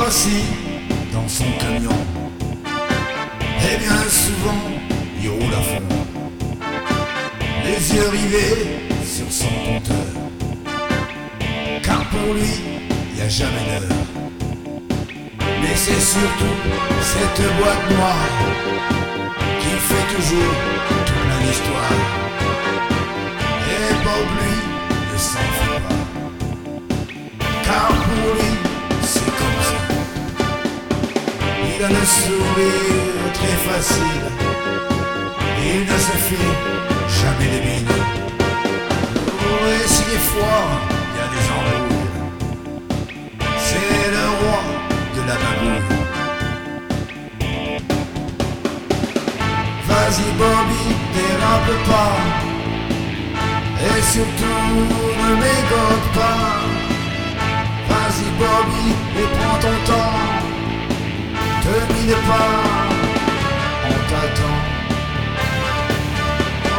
assis dans son camion. Et bien souvent, il roule à fond, les yeux rivés sur son compteur. Car pour lui, il n'y a jamais d'heure. Mais c'est surtout cette boîte noire qui fait toujours toute l'histoire. Et Bob, lui, ne s'en fait pas. Car pour lui, c'est comme ça. Il a le sourire très facile. Il ne se fait jamais de mine. Oh, et si des fois, il y a des embrouilles, c'est le roi de la babouille. Vas-y Bobby, dérape pas. Et surtout ne mégote pas. Vas-y Bobby, et prends ton temps. Te mine pas